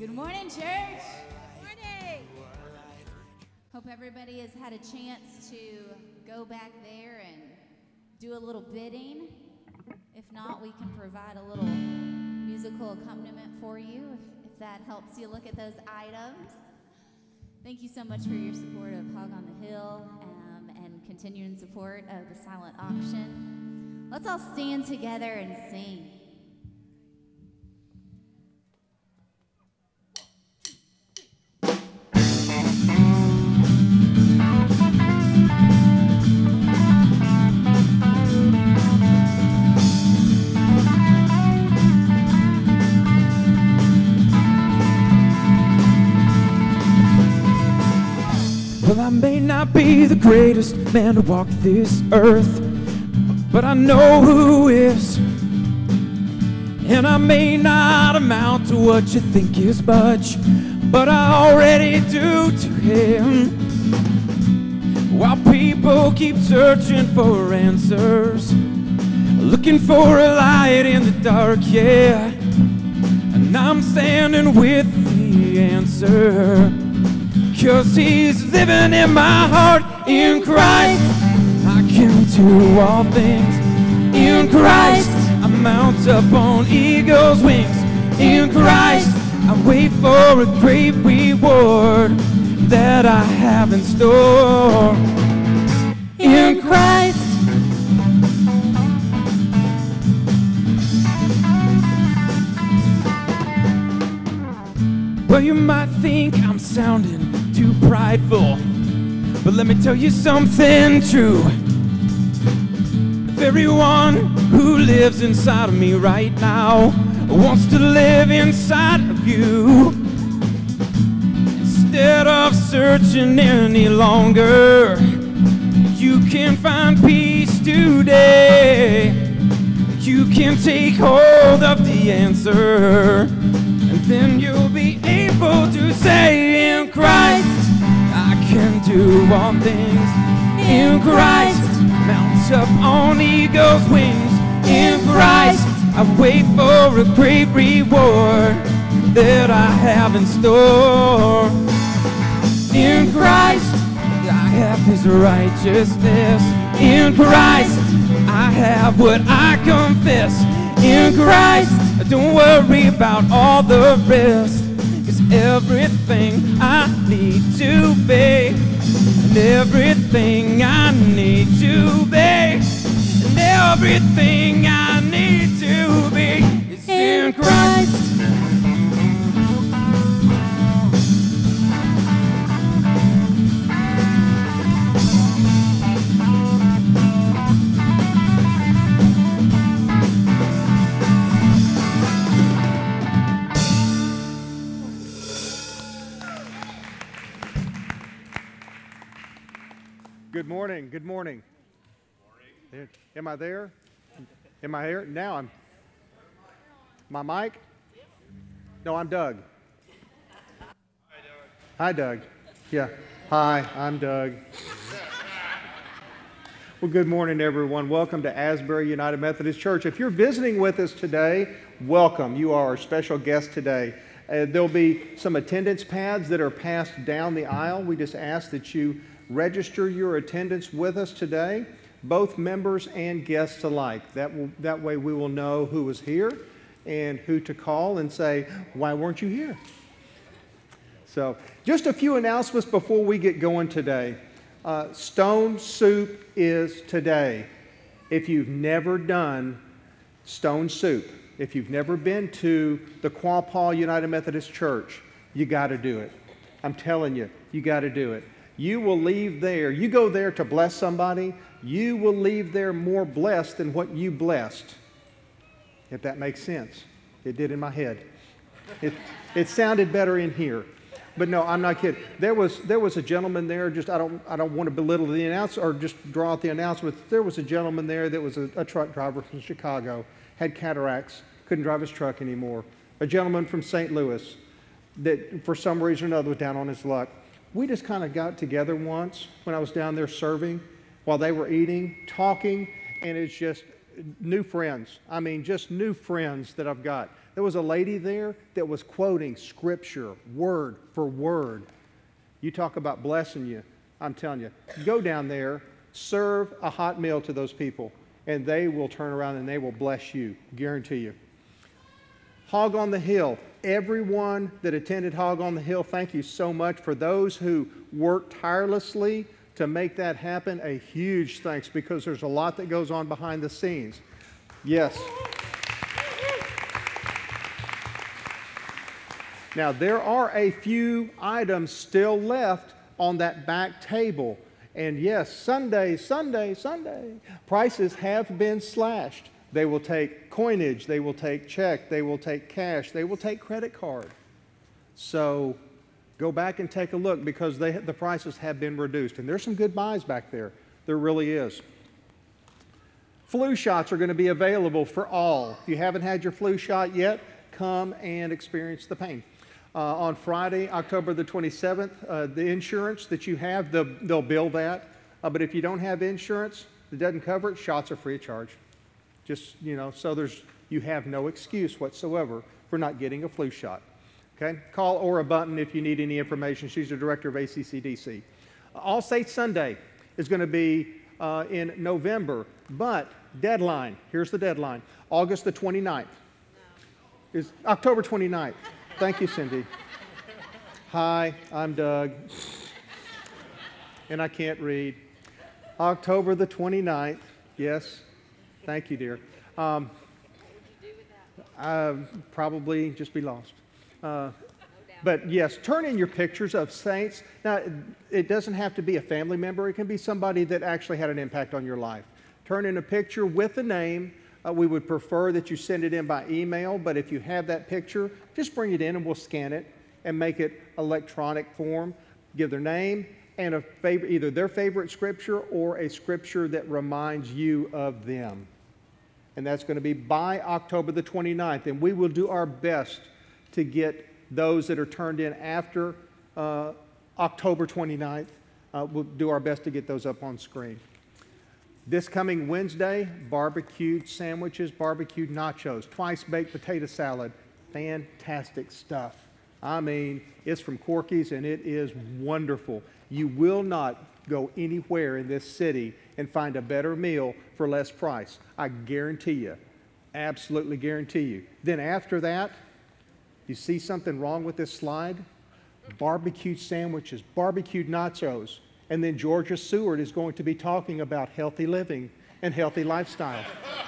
Good morning, church. Morning. Hope everybody has had a chance to go back there and do a little bidding. If not, we can provide a little musical accompaniment for you if that helps you look at those items. Thank you so much for your support of Hog on the Hill and continuing support of the silent auction. Let's all stand together and sing. Well, I may not be the greatest man to walk this earth, but I know who is. And I may not amount to what you think is much, but I already do to him. While people keep searching for answers, looking for a light in the dark, yeah. And I'm standing with the answer. 'Cause he's living in my heart. In Christ I can do all things. In Christ I mount up on eagle's wings. In Christ I wait for a great reward that I have in store. In Christ. Well, you might think I'm sounding too prideful, but let me tell you something true. If everyone who lives inside of me right now wants to live inside of you, instead of searching any longer, you can find peace today. You can take hold of the answer, and then you'll be able to say, in Christ I can do all things. In Christ mounts up on eagle's wings. In Christ I wait for a great reward that I have in store. In Christ I have his righteousness. In Christ I have what I confess. In Christ don't worry about all the rest. 'Cause everything I need to be, and everything I need to be, and everything I need to be is in Christ. Good morning. Good morning. Am I there? Am I here? Now I'm. My mic? No, I'm Doug. Hi, Doug. Yeah. Hi, I'm Doug. Well, good morning, everyone. Welcome to Asbury United Methodist Church. If you're visiting with us today, welcome. You are our special guest today. There'll be some attendance pads that are passed down the aisle. We just ask that you register your attendance with us today, both members and guests alike. That way we will know who was here and who to call and say, why weren't you here? So just a few announcements before we get going today. Stone Soup is today. If you've never done Stone Soup, if you've never been to the Quapaw United Methodist Church, you got to do it. I'm telling you, you got to do it. You will leave there. You go there to bless somebody, you will leave there more blessed than what you blessed. If that makes sense. It did in my head. It sounded better in here. But no, I'm not kidding. There was a gentleman there, just I don't want to belittle the announcement or just draw out the announcement. There was a gentleman there that was a truck driver from Chicago, had cataracts, couldn't drive his truck anymore. A gentleman from St. Louis that for some reason or another was down on his luck. We just kind of got together once when I was down there serving while they were eating, talking, and it's just new friends. I mean, just new friends that I've got. There was a lady there that was quoting Scripture word for word. You talk about blessing you. I'm telling you, go down there, serve a hot meal to those people, and they will turn around and they will bless you, guarantee you. Hog on the Hill. Everyone that attended Hog on the Hill, thank you so much. For those who worked tirelessly to make that happen, a huge thanks, because there's a lot that goes on behind the scenes. Yes. Now, there are a few items still left on that back table. And yes, Sunday, prices have been slashed. They will take coinage, they will take check, they will take cash, they will take credit card. So go back and take a look, because the prices have been reduced. And there's some good buys back there. There really is. Flu shots are going to be available for all. If you haven't had your flu shot yet, come and experience the pain. On Friday, October the 27th, the insurance that you have, they'll bill that. But if you don't have insurance that doesn't cover it, shots are free of charge. Just, so you have no excuse whatsoever for not getting a flu shot. Okay? Call Ora Button if you need any information. She's the director of ACCDC. All Saints Sunday is going to be in November, but deadline, here's the deadline, August the 29th. Is October 29th. Thank you, Cindy. Hi, I'm Doug, and I can't read. October the 29th, yes. Thank you, dear. What would you do with that? Probably just be lost. But yes, turn in your pictures of saints. Now, it doesn't have to be a family member. It can be somebody that actually had an impact on your life. Turn in a picture with a name. We would prefer that you send it in by email, but if you have that picture, just bring it in and we'll scan it and make it electronic form. Give their name and either their favorite scripture or a scripture that reminds you of them. And that's going to be by October the 29th. And we will do our best to get those that are turned in after October 29th. We'll do our best to get those up on screen. This coming Wednesday, barbecued sandwiches, barbecued nachos, twice-baked potato salad. Fantastic stuff. I mean, it's from Corky's, and it is wonderful. You will not go anywhere in this city and find a better meal for less price. I guarantee you. Absolutely guarantee you. Then after that, you see something wrong with this slide? Barbecued sandwiches, barbecued nachos. And then Georgia Seward is going to be talking about healthy living and healthy lifestyle.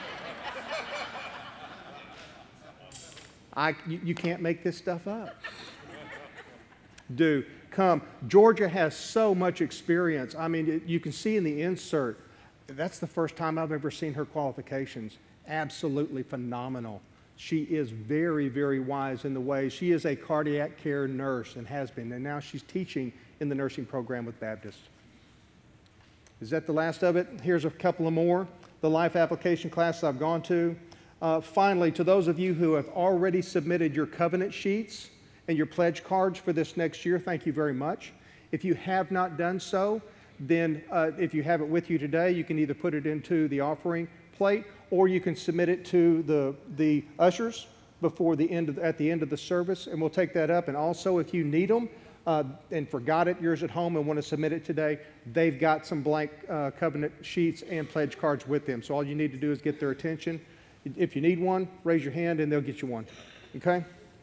You can't make this stuff up. Do come. Georgia has so much experience. I mean, you can see in the insert, that's the first time I've ever seen her qualifications. Absolutely phenomenal. She is very, very wise in the way. She is a cardiac care nurse and has been, and now she's teaching in the nursing program with Baptist. Is that the last of it? Here's a couple of more. The life application class I've gone to. Finally, to those of you who have already submitted your covenant sheets and your pledge cards for this next year, thank you very much. If you have not done so, then if you have it with you today, you can either put it into the offering plate or you can submit it to the ushers at the end of the service, and we'll take that up. And also, if you need them and forgot it, yours at home, and want to submit it today, they've got some blank covenant sheets and pledge cards with them. So all you need to do is get their attention. If you need one, raise your hand and they'll get you one. Okay?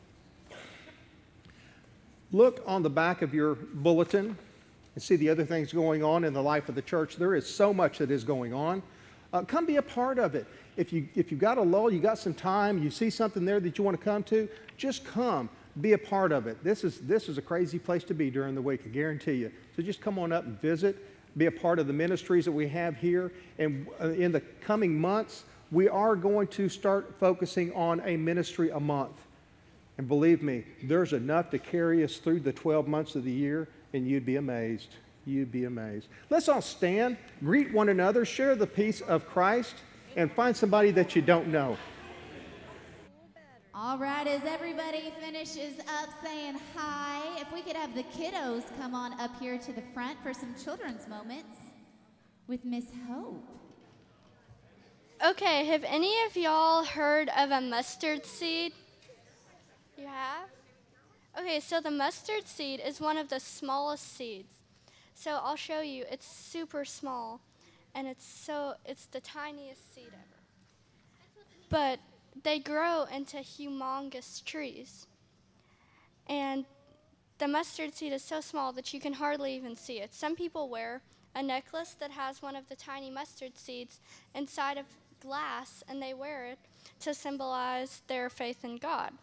Look on the back of your bulletin and see the other things going on in the life of the church. There is so much that is going on. Come be a part of it. If you've got a lull, you got some time, you see something there that you want to come to, just come. Be a part of it. This is a crazy place to be during the week, I guarantee you. So just come on up and visit. Be a part of the ministries that we have here. And in the coming months, we are going to start focusing on a ministry a month. And believe me, there's enough to carry us through the 12 months of the year, and you'd be amazed. You'd be amazed. Let's all stand, greet one another, share the peace of Christ, and find somebody that you don't know. All right, as everybody finishes up saying hi, if we could have the kiddos come on up here to the front for some children's moments with Miss Hope. Okay, have any of y'all heard of a mustard seed? You have? Okay, so the mustard seed is one of the smallest seeds. So I'll show you. It's super small, and it's the tiniest seed ever. But they grow into humongous trees. And the mustard seed is so small that you can hardly even see it. Some people wear a necklace that has one of the tiny mustard seeds inside of glass, and they wear it to symbolize their faith in God.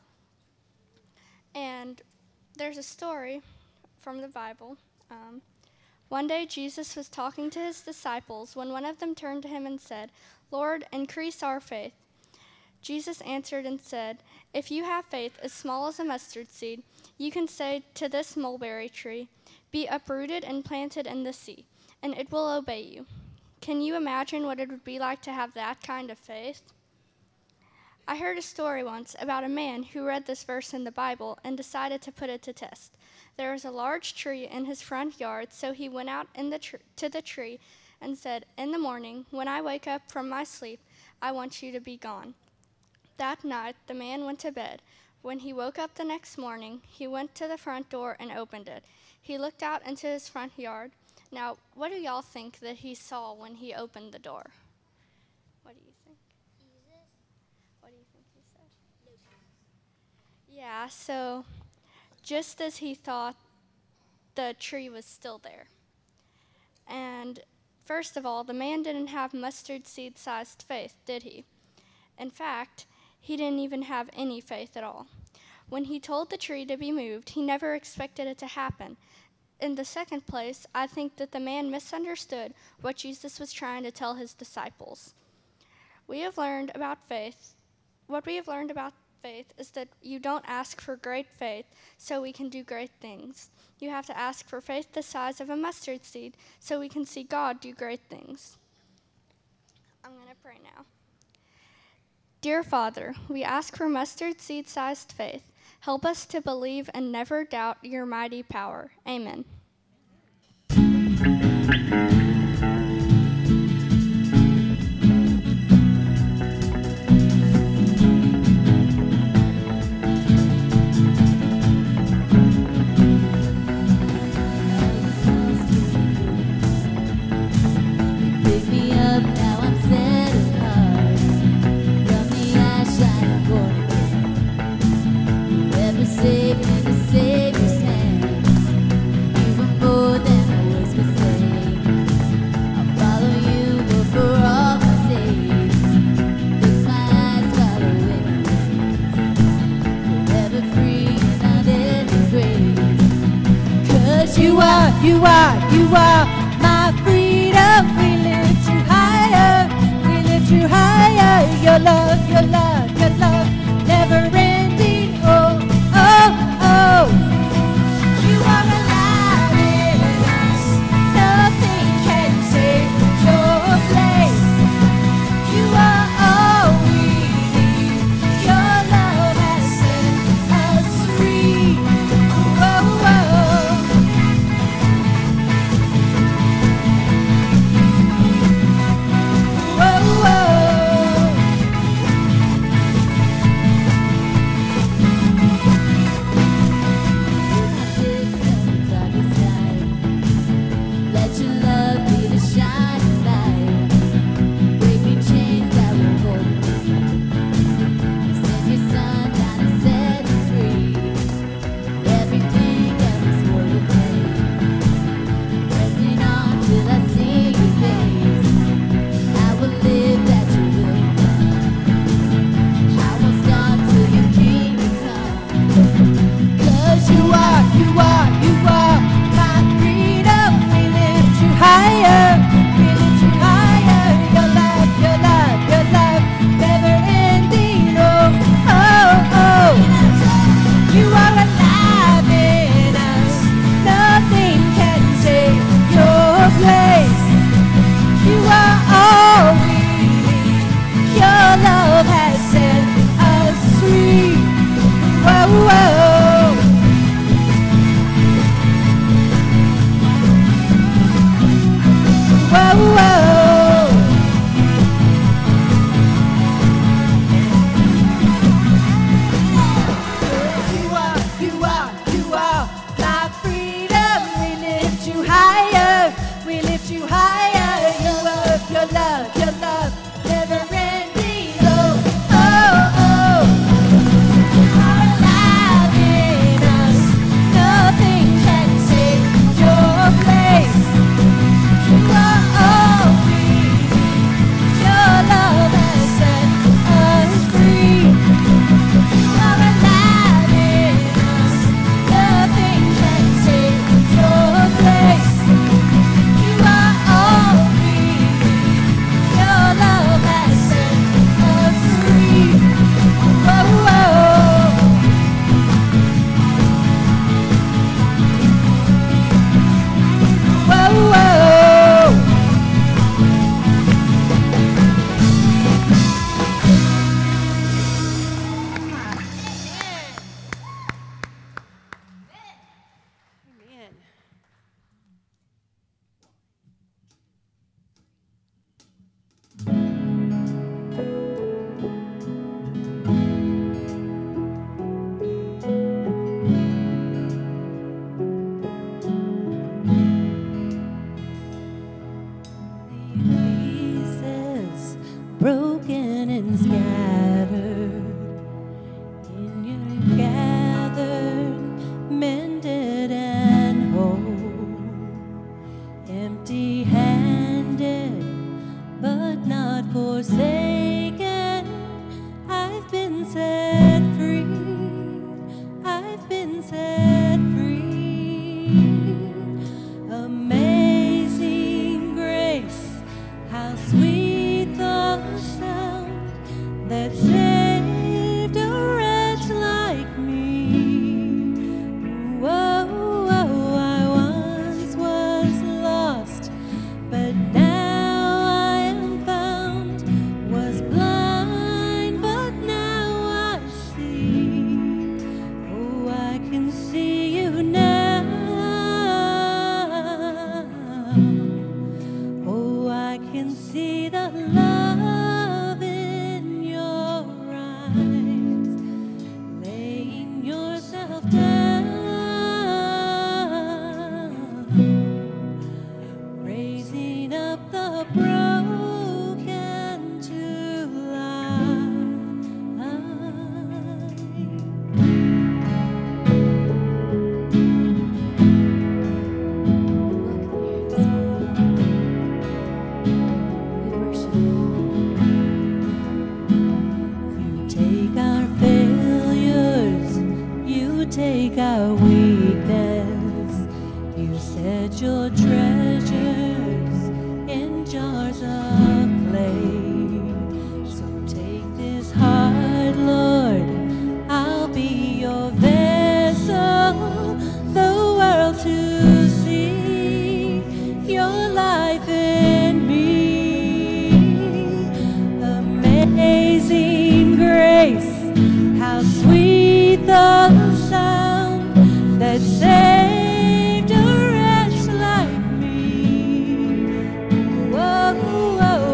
And there's a story from the Bible. One day Jesus was talking to his disciples when one of them turned to him and said, "Lord, increase our faith." Jesus answered and said, "If you have faith as small as a mustard seed, you can say to this mulberry tree, 'Be uprooted and planted in the sea,' and it will obey you." Can you imagine what it would be like to have that kind of faith? I heard a story once about a man who read this verse in the Bible and decided to put it to test. There was a large tree in his front yard, so he went out to the tree and said, "In the morning, when I wake up from my sleep, I want you to be gone." That night, the man went to bed. When he woke up the next morning, he went to the front door and opened it. He looked out into his front yard. Now, what do y'all think that he saw when he opened the door? What do you think? Jesus. What do you think he said? Yeah, so just as he thought, the tree was still there. And first of all, the man didn't have mustard seed-sized faith, did he? In fact, he didn't even have any faith at all. When he told the tree to be moved, he never expected it to happen. In the second place, I think that the man misunderstood what Jesus was trying to tell his disciples. What we have learned about faith is that you don't ask for great faith so we can do great things. You have to ask for faith the size of a mustard seed so we can see God do great things. I'm going to pray now. Dear Father, we ask for mustard seed-sized faith. Help us to believe and never doubt your mighty power. Amen. Pick me up, now I'm set apart from the ash I am born again. Whoever saved me to save his hands, you were more than I was mistake. I'll follow you for all my days. Fix my eyes, follow in your ways. Forever free and unending grace. 'Cause you are my freedom. We lift you higher, your love, never ending. Oh, oh, oh. You are alive in us, nothing can take your place. You are all we need, your love has set us free. Oh, oh. Whoa, whoa. Let your love be the shining light. Break me chains that will hold me. Send your son down and set me free. Everything else will fade. Pressing on till I see your face. I will live that you will come. I won't stop till your kingdom come. 'Cause you are my freedom. We lift you higher, your love, never ending. Oh, oh, oh. You are alive in us, nothing can take your place. You are all we need, your love has set us free. Whoa, whoa. Whoa, whoa. been set free. Amazing grace, how sweet the sound that saved a wretch like me. Whoa, whoa, I once was lost, but now I am found. Was blind, but now I see. Oh, I can see you now. Oh, I can see the love in your eyes, laying yourself down, raising up the broken to life. We worship you. You take our failures, you take our weakness. You set your treasures in jars of clay. So take this heart, Lord, I'll be your vessel, the world to see your life in me. Amazing grace, how sweet the sound that saved a wretch like me. Whoa, whoa,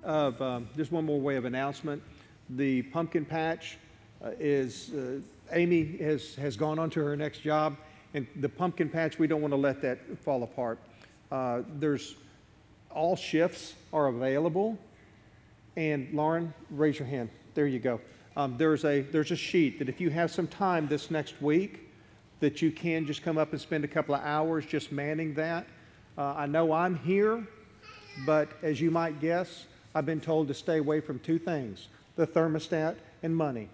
of just one more way of announcement. The pumpkin patch Amy has gone on to her next job, and the pumpkin patch, we don't want to let that fall apart. All shifts are available. And Lauren, raise your hand. There you go. There's a sheet that if you have some time this next week, that you can just come up and spend a couple of hours just manning that. I know I'm here, but as you might guess, I've been told to stay away from two things: the thermostat and money.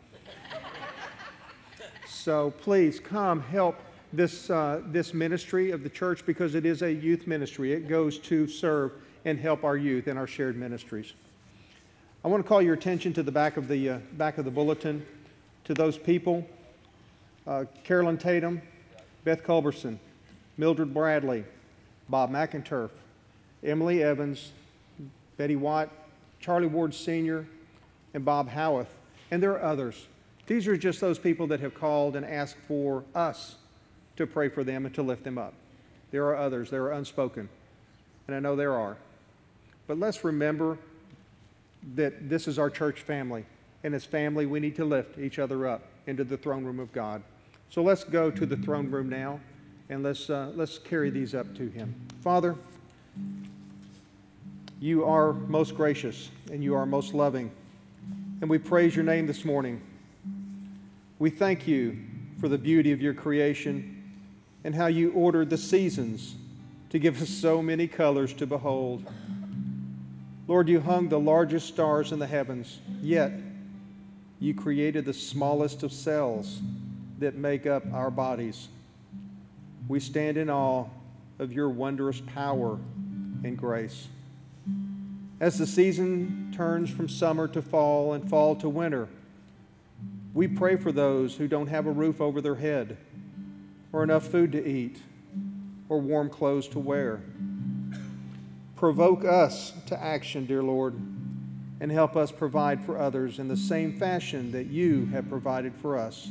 So please come help this ministry of the church, because it is a youth ministry. It goes to serve and help our youth in our shared ministries. I want to call your attention to the back of the bulletin, to those people: Carolyn Tatum, Beth Culberson, Mildred Bradley, Bob McInturf, Emily Evans, Betty Watt, Charlie Ward Sr., and Bob Howarth. And there are others. These are just those people that have called and asked for us to pray for them and to lift them up. There are others. There are unspoken. And I know there are. But let's remember that this is our church family. And as family, we need to lift each other up into the throne room of God. So let's go to the throne room now, and let's carry these up to Him. Father, You are most gracious, and You are most loving. And we praise Your name this morning. We thank You for the beauty of Your creation and how You ordered the seasons to give us so many colors to behold. Lord, You hung the largest stars in the heavens, yet You created the smallest of cells that make up our bodies. We stand in awe of Your wondrous power and grace. As the season turns from summer to fall and fall to winter, we pray for those who don't have a roof over their head, or enough food to eat, or warm clothes to wear. Provoke us to action, dear Lord, and help us provide for others in the same fashion that You have provided for us.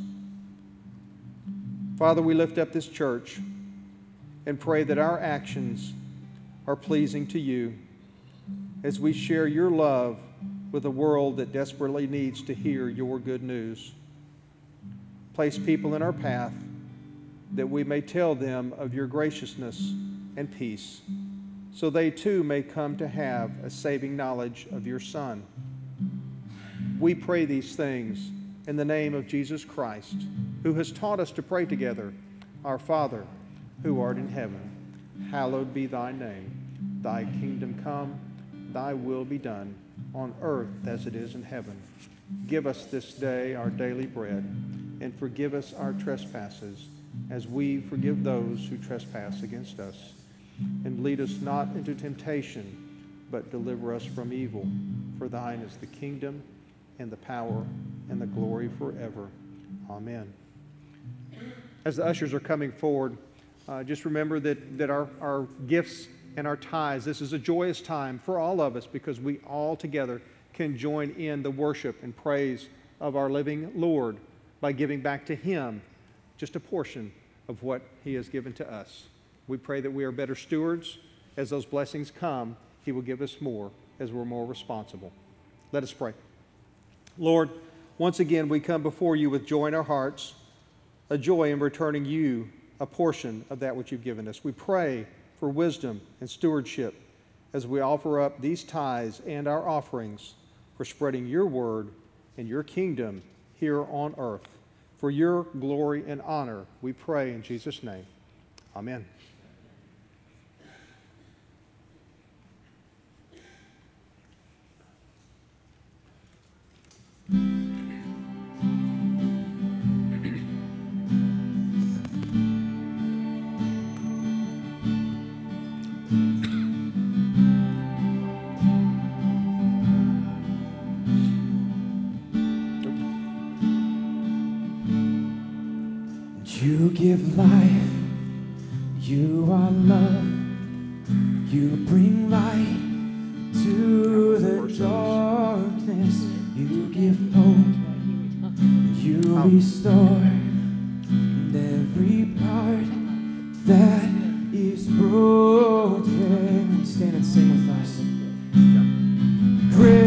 Father, we lift up this church and pray that our actions are pleasing to You as we share Your love with a world that desperately needs to hear Your good news. Place people in our path that we may tell them of Your graciousness and peace, so they too may come to have a saving knowledge of Your Son. We pray these things in the name of Jesus Christ, who has taught us to pray together: Our Father, who art in heaven, hallowed be Thy name. Thy kingdom come, Thy will be done, on earth as it is in heaven. Give us this day our daily bread, and forgive us our trespasses, as we forgive those who trespass against us. And lead us not into temptation, but deliver us from evil. For Thine is the kingdom, and the power, and the glory forever. Amen. As the ushers are coming forward, just remember that our gifts and our tithes, this is a joyous time for all of us, because we all together can join in the worship and praise of our living Lord by giving back to Him just a portion of what He has given to us. We pray that we are better stewards. As those blessings come, He will give us more as we're more responsible. Let us pray. Lord, once again we come before You with joy in our hearts, a joy in returning You a portion of that which You've given us. We pray for wisdom and stewardship as we offer up these tithes and our offerings for spreading Your word and Your kingdom here on earth. For Your glory and honor, we pray in Jesus' name. Amen. You give life, You are love, You bring light to the darkness, You give hope, You restore every part that is broken. Stand and sing with us. Great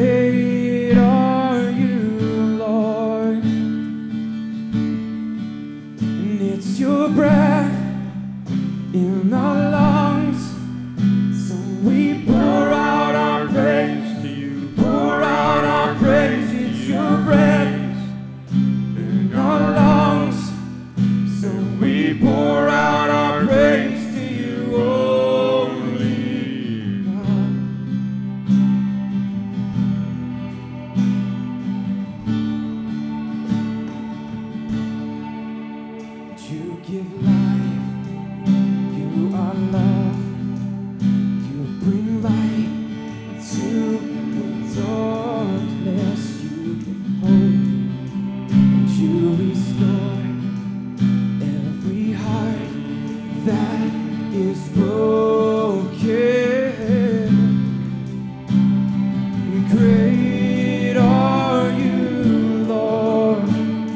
your breath in our lungs. So we pour out our praise to you. Pour out our praise. It's your breath in our lungs. So we pour out our praise to you only, God. You give life, you are love, you bring light to the darkness, you give hope, and you restore every heart that is broken. Great are you, Lord.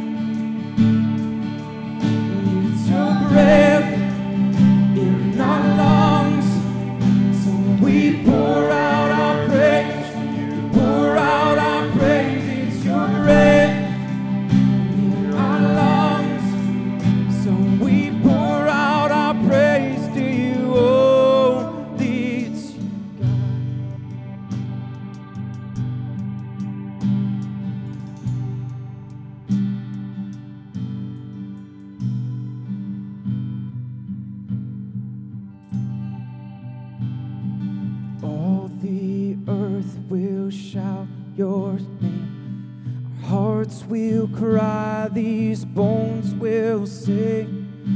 You took breath in our lungs, so we pour out our praise. Pour out our praise. It's your breath in our lungs, so we pour out our praise to you. Oh, it's you, God. All the earth will shout your name. Our hearts will cry, these bones will sing.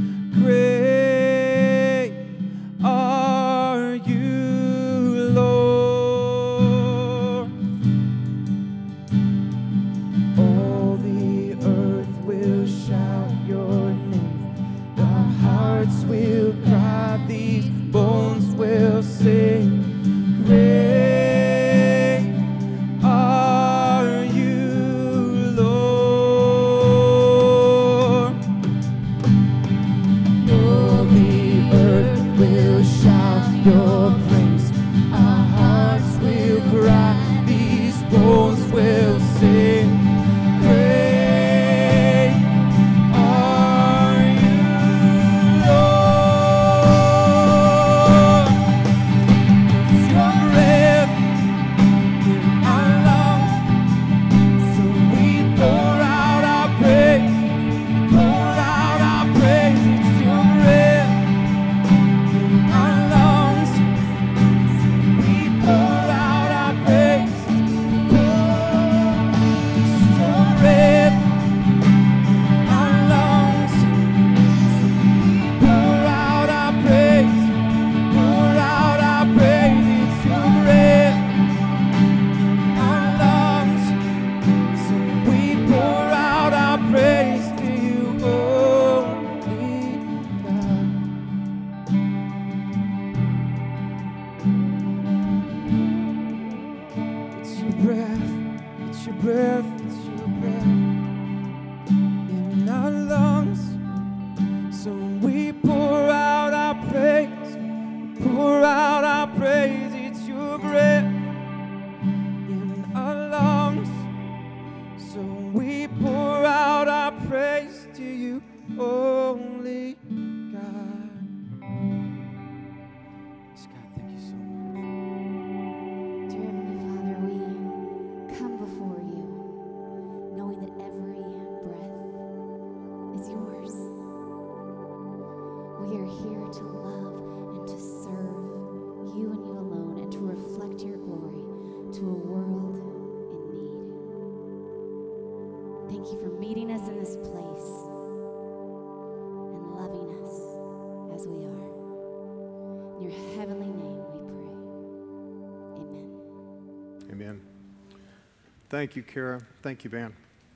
Great are you, Lord. All the earth will shout your name. Our hearts will cry, these bones will sing. Great are you, Lord. All the earth will shout your praise. Our hearts will cry, these bones will sing. Great are you, Lord. It's your breath in our lungs, so we pour out our praise. Pour out our praise. It's your breath in our lungs, so we pour out our praise. It's your breath in our lungs, so we pour out our praise. Pour out our praise. It's your breath in our lungs, so we pour out our praise to you, only God. It's your breath, it's your breath, it's your breath in our lungs, so we pour out our praise. Pour out our praise. It's your breath in our lungs, so we pour out our praise to you, only God. Yes, God, thank you so much. Dear Heavenly Father, we come before you knowing that every breath is yours. We are here to love and to serve you and you alone, and to reflect your glory to a world in need. Thank you for meeting us in this place and loving us as we are. In your heavenly name we pray. Amen. Amen. Thank you, Kara. Thank you, Van.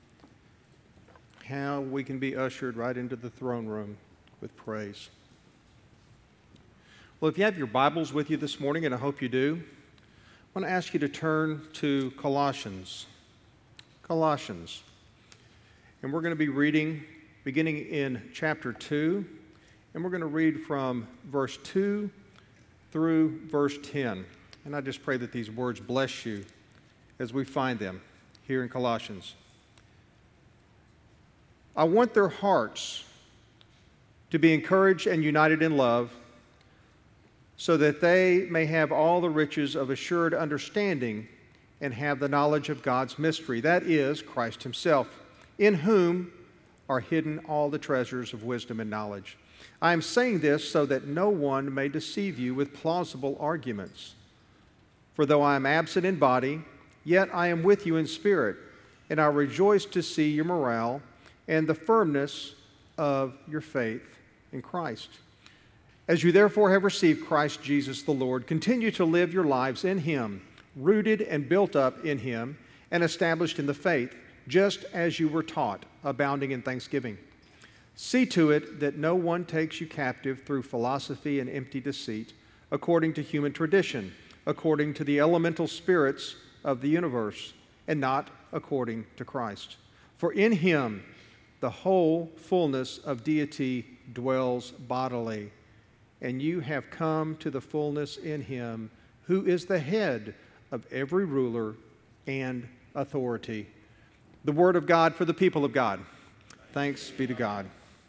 How we can be ushered right into the throne room with praise. Well, if you have your Bibles with you this morning, and I hope you do, I want to ask you to turn to Colossians. Colossians. And we're going to be reading beginning in chapter 2, and we're going to read from verse 2 through verse 10. And I just pray that these words bless you as we find them here in Colossians. I want their hearts to be encouraged and united in love, so that they may have all the riches of assured understanding and have the knowledge of God's mystery, that is, Christ Himself, in whom are hidden all the treasures of wisdom and knowledge. I am saying this so that no one may deceive you with plausible arguments. For though I am absent in body, yet I am with you in spirit, and I rejoice to see your morale and the firmness of your faith in Christ. As you therefore have received Christ Jesus the Lord, continue to live your lives in Him, rooted and built up in Him, and established in the faith, just as you were taught, abounding in thanksgiving. See to it that no one takes you captive through philosophy and empty deceit, according to human tradition, according to the elemental spirits of the universe, and not according to Christ. For in Him the whole fullness of deity dwells bodily, and you have come to the fullness in Him, who is the head of every ruler and authority. The word of God for the people of God. Thanks be to God.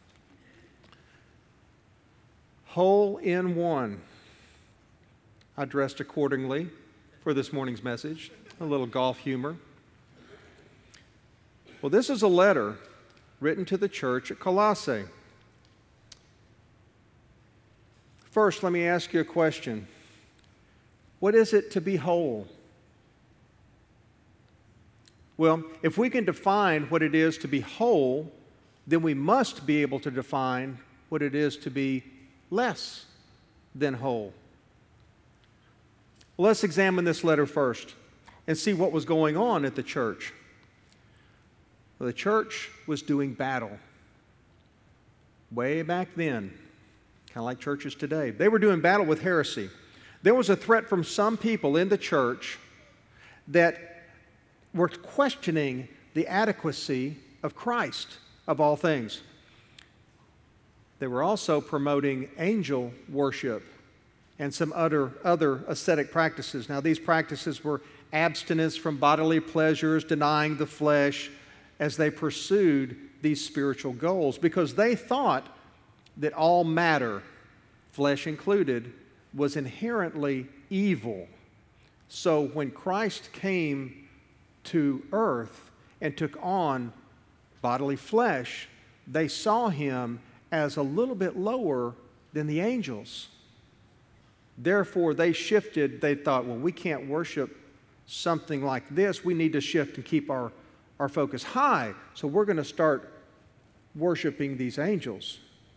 Whole in one. I dressed accordingly for this morning's message. A little golf humor. Well, this is a letter written to the church at Colossae. First, let me ask you a question. What is it to be whole? Well, if we can define what it is to be whole, then we must be able to define what it is to be less than whole. Let's examine this letter first and see what was going on at the church. Well, the church was doing battle way back then, kind of like churches today. They were doing battle with heresy. There was a threat from some people in the church that were questioning the adequacy of Christ, of all things. They were also promoting angel worship and some other ascetic practices. Now, these practices were abstinence from bodily pleasures, denying the flesh, as they pursued these spiritual goals, because they thought that all matter, flesh included, was inherently evil. So when Christ came to earth and took on bodily flesh, they saw Him as a little bit lower than the angels. Therefore, they shifted. They thought, well, we can't worship something like this. We need to shift and keep our focus high. So we're going to start worshiping these angels.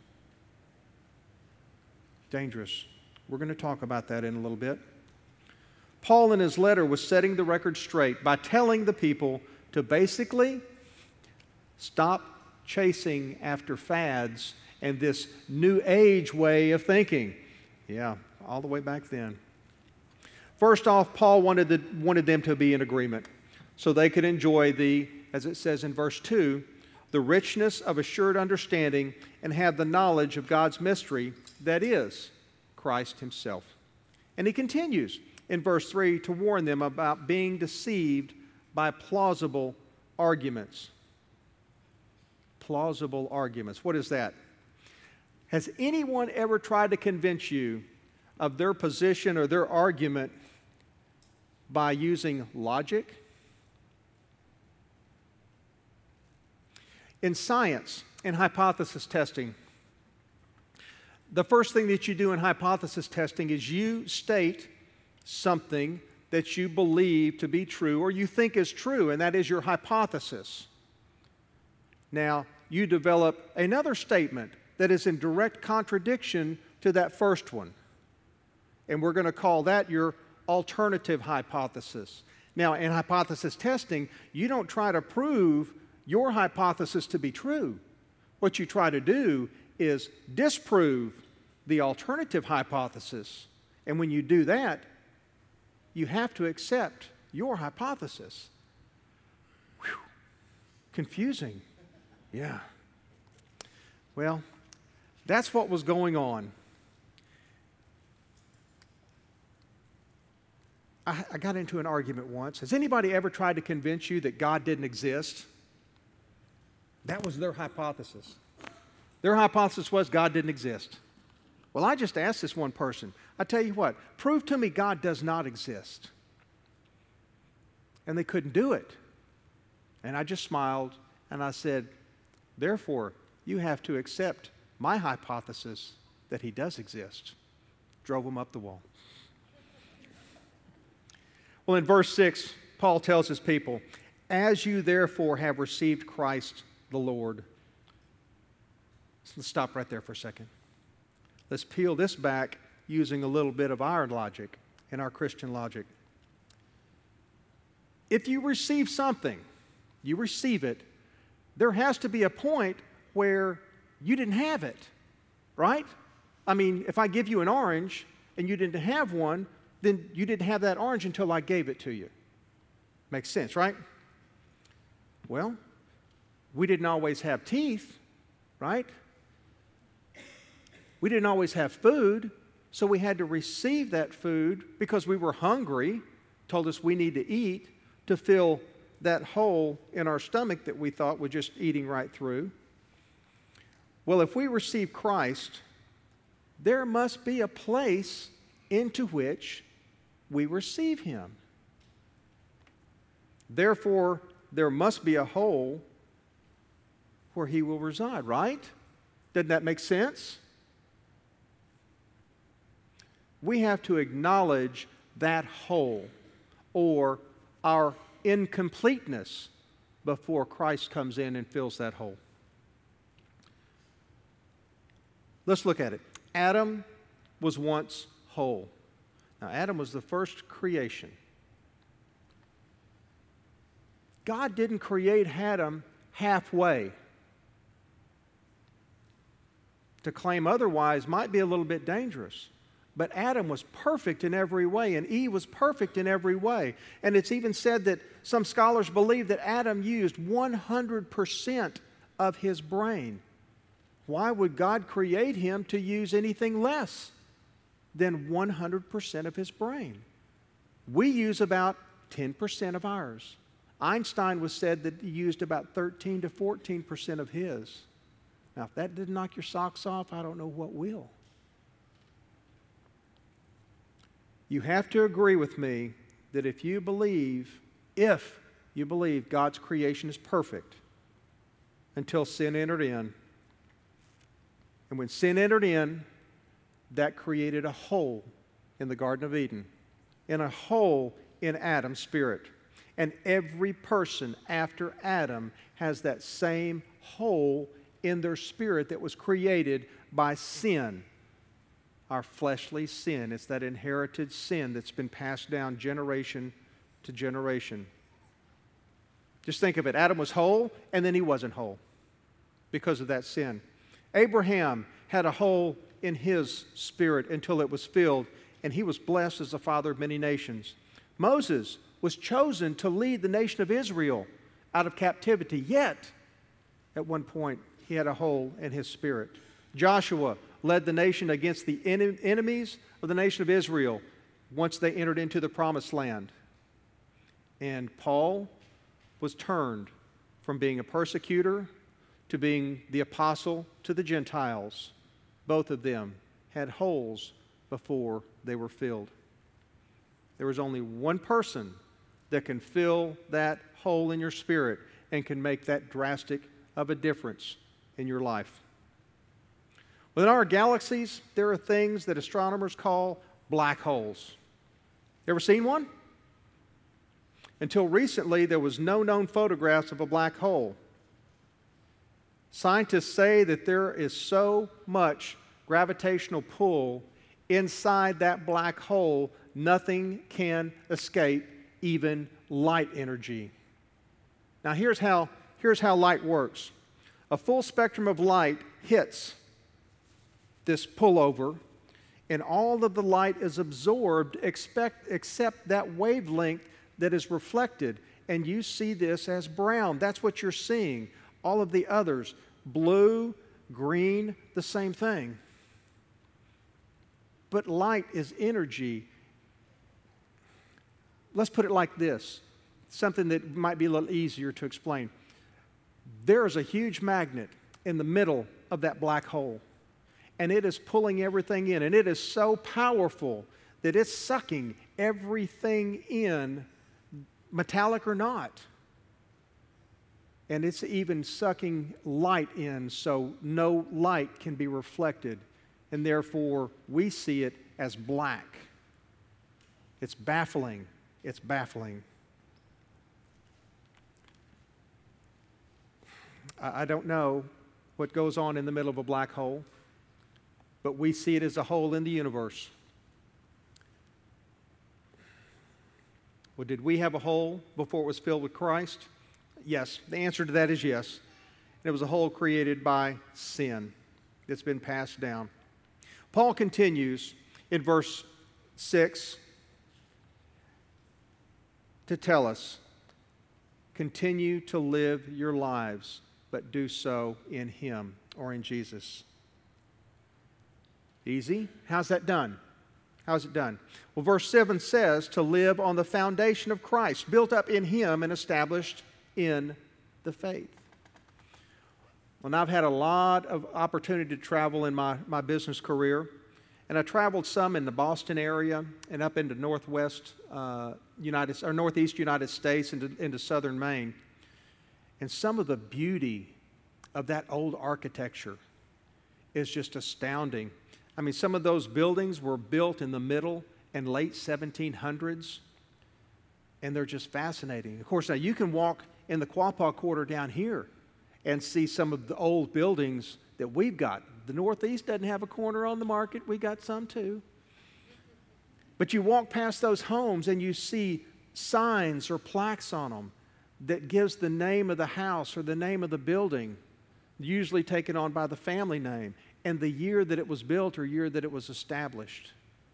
Dangerous. We're going to talk about that in a little bit. Paul in his letter was setting the record straight by telling the people to basically stop chasing after fads and this new age way of thinking. Yeah, all the way back then. First off, Paul wanted them to be in agreement so they could enjoy as it says in verse 2, the richness of assured understanding and have the knowledge of God's mystery, that is, Christ Himself. And he continues in verse 3 to warn them about being deceived by plausible arguments. Plausible arguments. What is that? Has anyone ever tried to convince you of their position or their argument by using logic? In science, in hypothesis testing, the first thing that you do in hypothesis testing is you state something that you believe to be true or you think is true, and that is your hypothesis. Now, you develop another statement that is in direct contradiction to that first one, and we're going to call that your alternative hypothesis. Now, in hypothesis testing, you don't try to prove your hypothesis to be true. What you try to do is disprove the alternative hypothesis, and when you do that, you have to accept your hypothesis. Whew. Confusing. Yeah. Well, that's what was going on. I got into an argument once. Has anybody ever tried to convince you that God didn't exist? That was their hypothesis. Their hypothesis was God didn't exist. Well, I just asked this one person, I tell you what, prove to me God does not exist. And they couldn't do it. And I just smiled and I said, therefore, you have to accept my hypothesis that he does exist. Drove him up the wall. Well, in verse 6, Paul tells his people, as you therefore have received Christ the Lord. So let's stop right there for a second. Let's peel this back using a little bit of our logic and our Christian logic. If you receive something, you receive it, there has to be a point where you didn't have it, right? I mean, if I give you an orange and you didn't have one, then you didn't have that orange until I gave it to you. Makes sense, right? Well, we didn't always have teeth, right? We didn't always have food, so we had to receive that food because we were hungry, told us we need to eat to fill that hole in our stomach that we thought was just eating right through. Well, if we receive Christ, there must be a place into which we receive Him. Therefore, there must be a hole where He will reside, right? Doesn't that make sense? We have to acknowledge that hole or our incompleteness before Christ comes in and fills that hole. Let's look at it. Adam was once whole. Now, Adam was the first creation. God didn't create Adam halfway. To claim otherwise might be a little bit dangerous. But Adam was perfect in every way, and Eve was perfect in every way. And it's even said that some scholars believe that Adam used 100% of his brain. Why would God create him to use anything less than 100% of his brain? We use about 10% of ours. Einstein was said that he used about 13 to 14% of his. Now, if that didn't knock your socks off, I don't know what will. You have to agree with me that if you believe God's creation is perfect until sin entered in, and when sin entered in, that created a hole in the Garden of Eden, and a hole in Adam's spirit. And every person after Adam has that same hole in their spirit that was created by sin. Our fleshly sin. It's that inherited sin that's been passed down generation to generation. Just think of it. Adam was whole, and then he wasn't whole because of that sin. Abraham had a hole in his spirit until it was filled, and he was blessed as the father of many nations. Moses was chosen to lead the nation of Israel out of captivity, yet at one point he had a hole in his spirit. Joshua led the nation against the enemies of the nation of Israel once they entered into the promised land. And Paul was turned from being a persecutor to being the apostle to the Gentiles. Both of them had holes before they were filled. There was only one person that can fill that hole in your spirit and can make that drastic of a difference in your life. Within our galaxies, there are things that astronomers call black holes. You ever seen one? Until recently, there was no known photographs of a black hole. Scientists say that there is so much gravitational pull inside that black hole, nothing can escape, even light energy. Now, here's how light works. A full spectrum of light hits this pullover, and all of the light is absorbed except that wavelength that is reflected, and you see this as brown. That's what you're seeing. All of the others, blue, green, the same thing. But light is energy. Let's put it like this, something that might be a little easier to explain. There is a huge magnet in the middle of that black hole. And it is pulling everything in. And it is so powerful that it's sucking everything in, metallic or not. And it's even sucking light in so no light can be reflected. And therefore, we see it as black. It's baffling. It's baffling. I don't know what goes on in the middle of a black hole, but we see it as a hole in the universe. Well, did we have a hole before it was filled with Christ? Yes. The answer to that is yes. And it was a hole created by sin that's been passed down. Paul continues in verse 6 to tell us, continue to live your lives, but do so in Him or in Jesus. Easy? How's that done? How's it done? Well, verse 7 says to live on the foundation of Christ, built up in Him and established in the faith. Well, now I've had a lot of opportunity to travel in my business career, and I traveled some in the Boston area and up into northeast United States into southern Maine. And some of the beauty of that old architecture is just astounding. I mean, some of those buildings were built in the middle and late 1700s, and they're just fascinating. Of course, now you can walk in the Quapaw Quarter down here and see some of the old buildings that we've got. The Northeast doesn't have a corner on the market. We got some too. But you walk past those homes and you see signs or plaques on them that gives the name of the house or the name of the building, usually taken on by the family name, and the year that it was built or year that it was established.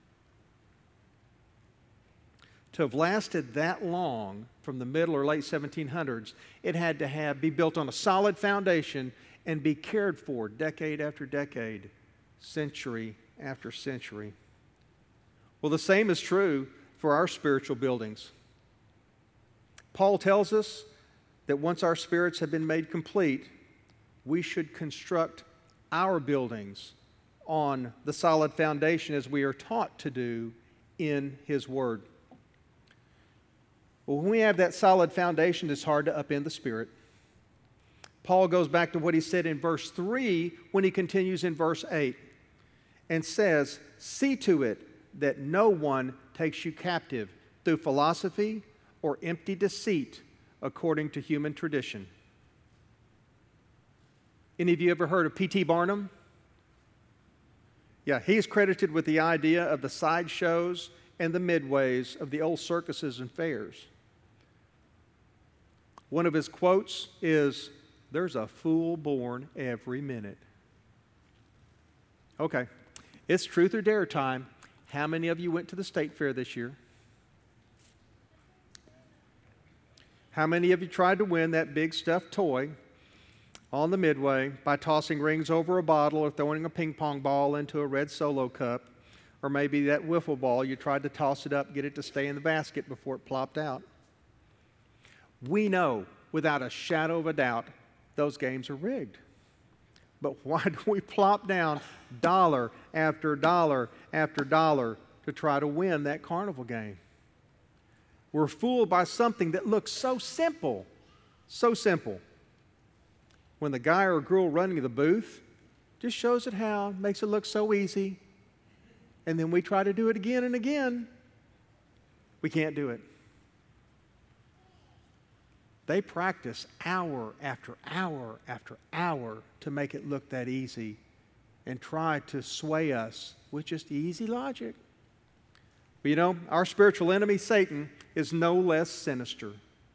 To have lasted that long from the middle or late 1700s, it had to be built on a solid foundation and be cared for decade after decade, century after century. Well, the same is true for our spiritual buildings. Paul tells us that once our spirits have been made complete, we should construct our buildings on the solid foundation as we are taught to do in His Word. Well, when we have that solid foundation, it's hard to upend the Spirit. Paul goes back to what he said in verse 3 when he continues in verse 8 and says, see to it that no one takes you captive through philosophy or empty deceit according to human tradition. Any of you ever heard of P.T. Barnum? Yeah, he's credited with the idea of the sideshows and the midways of the old circuses and fairs. One of his quotes is, there's a fool born every minute. Okay, it's truth or dare time. How many of you went to the state fair this year? How many of you tried to win that big stuffed toy on the midway by tossing rings over a bottle or throwing a ping pong ball into a red Solo cup? Or maybe that wiffle ball, you tried to toss it up, get it to stay in the basket before it plopped out. We know, without a shadow of a doubt, those games are rigged. But why do we plop down dollar after dollar after dollar to try to win that carnival game? We're fooled by something that looks so simple, so simple. When the guy or girl running the booth just shows it how, makes it look so easy, and then we try to do it again and again, we can't do it. They practice hour after hour after hour to make it look that easy and try to sway us with just easy logic. But you know, our spiritual enemy, Satan, is no less sinister.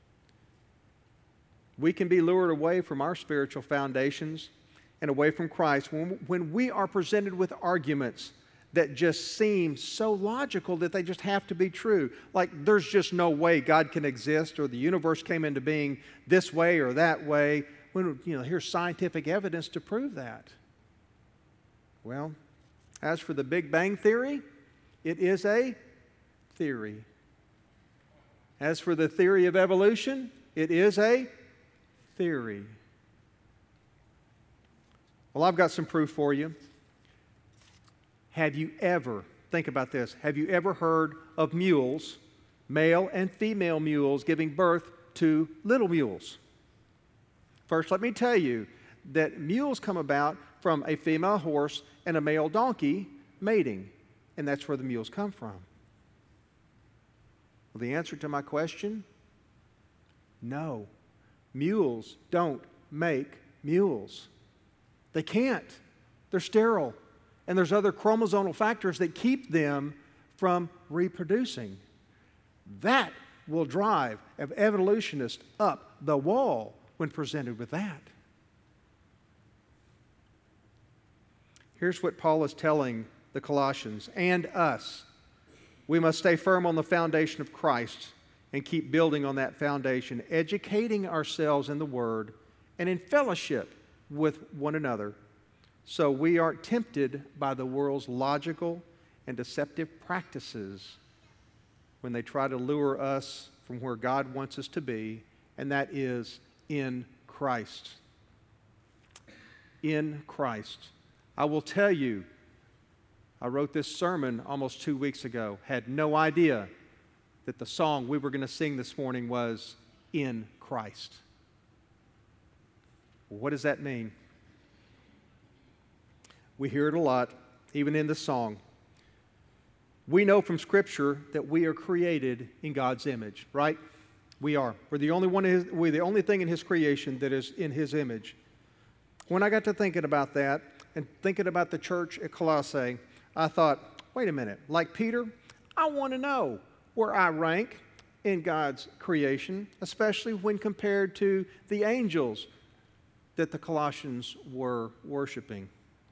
We can be lured away from our spiritual foundations and away from Christ when we are presented with arguments that just seem so logical that they just have to be true. Like there's just no way God can exist or the universe came into being this way or that way. When, here's scientific evidence to prove that. Well, as for the Big Bang Theory, it is a theory. As for the theory of evolution, it is a theory. Well, I've got some proof for you. Have you ever, think about this, have you ever heard of mules, male and female mules, giving birth to little mules? First, let me tell you that mules come about from a female horse and a male donkey mating, and that's where the mules come from. Well, the answer to my question, no. Mules don't make mules. They can't. They're sterile. And there's other chromosomal factors that keep them from reproducing. That will drive evolutionists up the wall when presented with that. Here's what Paul is telling the Colossians and us. We must stay firm on the foundation of Christ and keep building on that foundation, educating ourselves in the Word and in fellowship with one another, so we aren't tempted by the world's logical and deceptive practices when they try to lure us from where God wants us to be, and that is in Christ. In Christ. I will tell you, I wrote this sermon almost 2 weeks ago, had no idea that the song we were going to sing this morning was In Christ. What does that mean? We hear it a lot, even in the song. We know from Scripture that we are created in God's image, right? We are. We're the only thing in His creation that is in His image. When I got to thinking about that and thinking about the church at Colossae, I thought, wait a minute, like Peter, I want to know where I rank in God's creation, especially when compared to the angels that the Colossians were worshiping.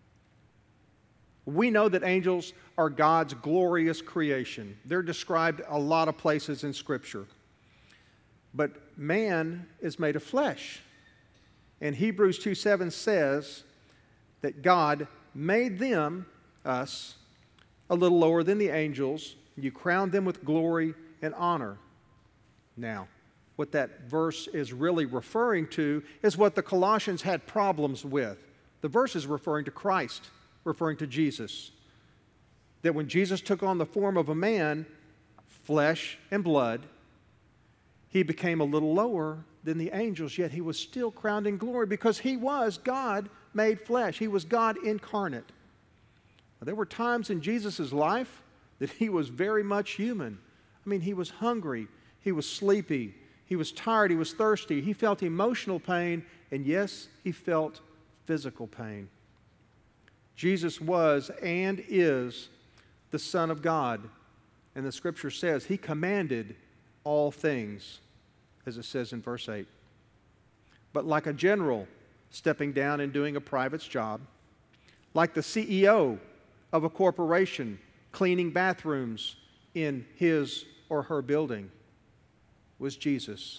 We know that angels are God's glorious creation. They're described a lot of places in Scripture. But man is made of flesh. And Hebrews 2:7 says that God made them, us, a little lower than the angels. You crowned them with glory and honor. Now, what that verse is really referring to is what the Colossians had problems with. The verse is referring to Christ, referring to Jesus. That when Jesus took on the form of a man, flesh and blood, He became a little lower than the angels, yet He was still crowned in glory because He was God made flesh. He was God incarnate. Now, there were times in Jesus' life that He was very much human. I mean, He was hungry, He was sleepy, He was tired, He was thirsty, He felt emotional pain, and yes, He felt physical pain. Jesus was and is the Son of God, and the Scripture says He commanded all things, as it says in verse 8. But like a general stepping down and doing a private's job, like the CEO of a corporation cleaning bathrooms in his or her building, was Jesus.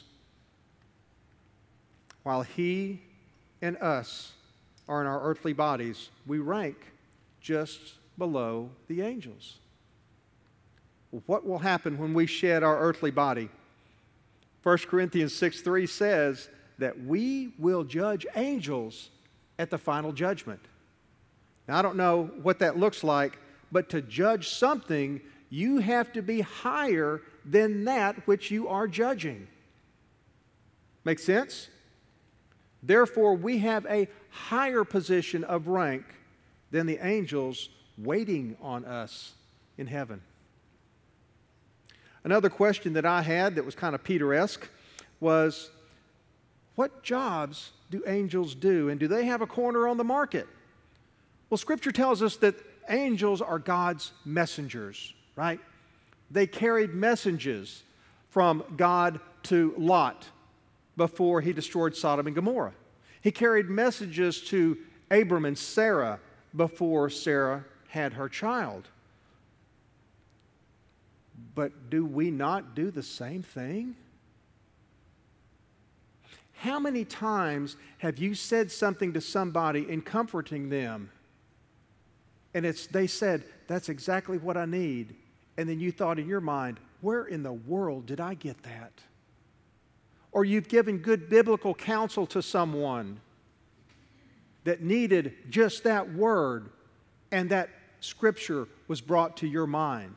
While He and us are in our earthly bodies, we rank just below the angels. What will happen when we shed our earthly body? 1 Corinthians 6:3 says that we will judge angels at the final judgment. Now, I don't know what that looks like, but to judge something, you have to be higher than that which you are judging. Make sense? Therefore, we have a higher position of rank than the angels waiting on us in heaven. Another question that I had that was kind of Peter-esque was, what jobs do angels do, and do they have a corner on the market? Well, Scripture tells us that angels are God's messengers, right? They carried messages from God to Lot before he destroyed Sodom and Gomorrah. He carried messages to Abram and Sarah before Sarah had her child. But do we not do the same thing? How many times have you said something to somebody in comforting them, and they said, that's exactly what I need, and then you thought in your mind, where in the world did I get that? Or you've given good biblical counsel to someone, that needed just that word, and that scripture was brought to your mind.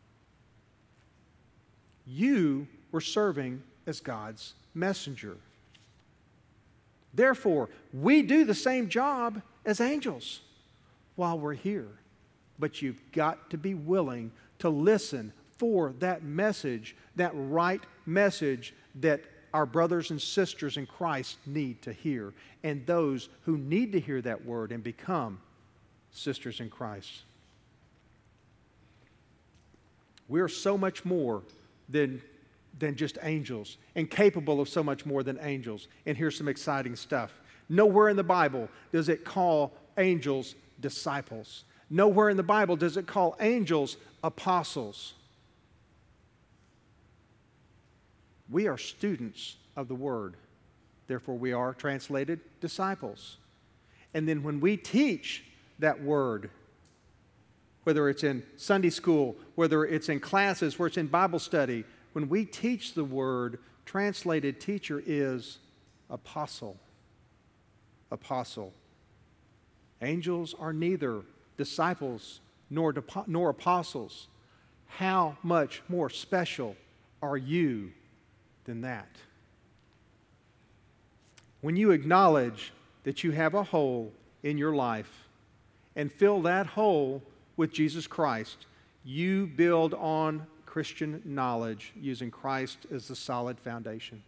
You were serving as God's messenger. Therefore, we do the same job as angels while we're here. But you've got to be willing to listen for that message, that right message that our brothers and sisters in Christ need to hear, and those who need to hear that word and become sisters in Christ. We're so much more than just angels, and capable of so much more than angels. And here's some exciting stuff. Nowhere in the Bible does it call angels disciples. Nowhere in the Bible does it call angels apostles. We are students of the Word. Therefore, we are translated disciples. And then when we teach that Word, whether it's in Sunday school, whether it's in classes, whether it's in Bible study, when we teach the Word, translated teacher is apostle. Apostle. Angels are neither disciples nor apostles. How much more special are you than that? When you acknowledge that you have a hole in your life and fill that hole with Jesus Christ, you build on Christian knowledge using Christ as the solid foundation.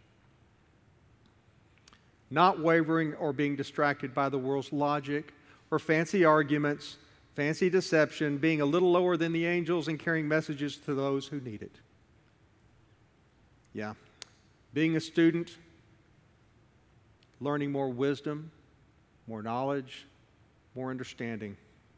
Not wavering or being distracted by the world's logic or fancy arguments, fancy deception, being a little lower than the angels and carrying messages to those who need it. Yeah. Being a student, learning more wisdom, more knowledge, more understanding,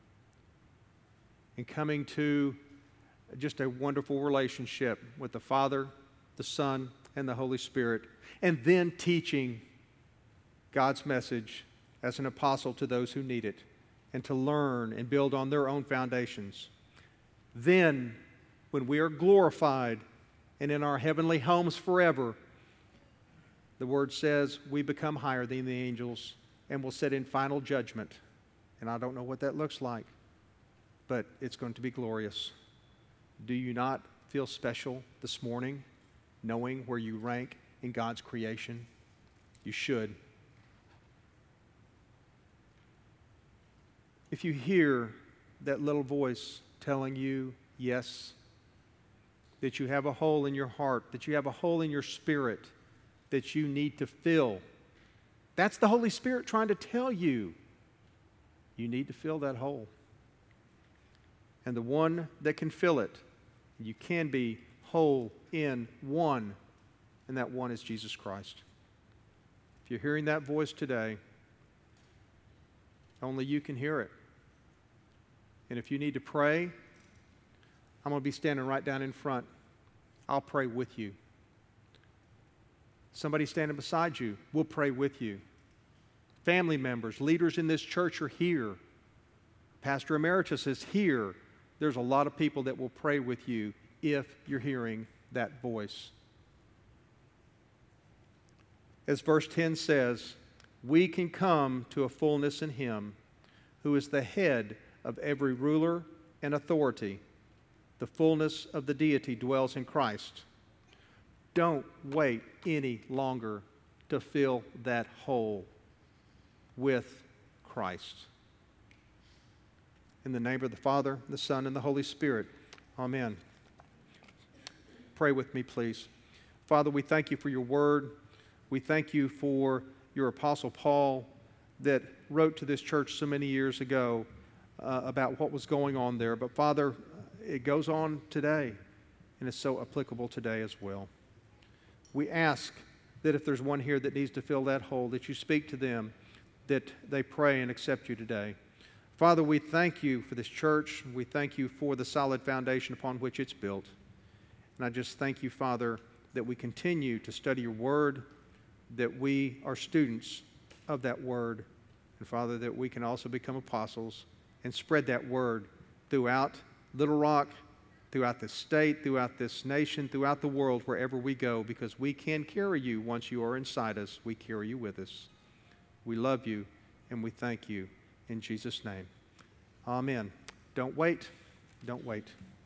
and coming to just a wonderful relationship with the Father, the Son, and the Holy Spirit, and then teaching God's message as an apostle to those who need it, and to learn and build on their own foundations. Then, when we are glorified and in our heavenly homes forever, the Word says we become higher than the angels and will sit in final judgment. And I don't know what that looks like, but it's going to be glorious. Do you not feel special this morning, knowing where you rank in God's creation? You should. If you hear that little voice telling you yes, that you have a hole in your heart, that you have a hole in your spirit that you need to fill, that's the Holy Spirit trying to tell you. You need to fill that hole. And the one that can fill it, you can be whole in one, and that one is Jesus Christ. If you're hearing that voice today, only you can hear it. And if you need to pray, I'm going to be standing right down in front. I'll pray with you. Somebody standing beside you will pray with you. Family members, leaders in this church are here. Pastor Emeritus is here. There's a lot of people that will pray with you if you're hearing that voice. As verse 10 says, we can come to a fullness in Him who is the head of every ruler and authority. The fullness of the deity dwells in Christ. Don't wait any longer to fill that hole with Christ. In the name of the Father, the Son, and the Holy Spirit. Amen. Pray with me, please. Father, we thank you for your word. We thank you for your Apostle Paul that wrote to this church so many years ago about what was going on there. But Father, it goes on today, and it's so applicable today as well. We ask that if there's one here that needs to fill that hole, that you speak to them, that they pray and accept you today. Father, we thank you for this church. We thank you for the solid foundation upon which it's built. And I just thank you, Father, that we continue to study your word, that we are students of that word, and Father, that we can also become apostles and spread that word throughout Little Rock, throughout this state, throughout this nation, throughout the world, wherever we go, because we can carry you once you are inside us. We carry you with us. We love you, and we thank you in Jesus' name. Amen. Don't wait. Don't wait.